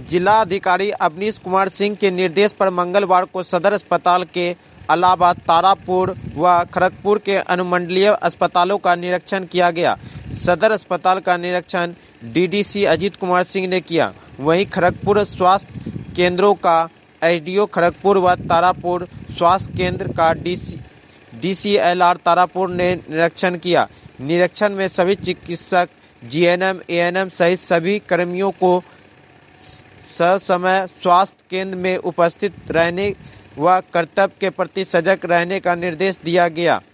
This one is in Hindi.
जिलाधिकारी अवनीश कुमार सिंह के निर्देश पर मंगलवार को सदर अस्पताल के अलावा तारापुर व खड़गपुर के अनुमंडलीय अस्पतालों का निरीक्षण किया गया। सदर अस्पताल का निरीक्षण डीडीसी अजीत कुमार सिंह ने किया। वहीं खड़गपुर स्वास्थ्य केंद्रों का एसडीओ खड़गपुर व तारापुर स्वास्थ्य केंद्र का डीसीएलआर तारापुर ने निरीक्षण किया। निरीक्षण में सभी चिकित्सक, जीएनएम, एएनएम सहित सभी कर्मियों को ससमय स्वास्थ्य केंद्र में उपस्थित रहने व कर्तव्य के प्रति सजग रहने का निर्देश दिया गया।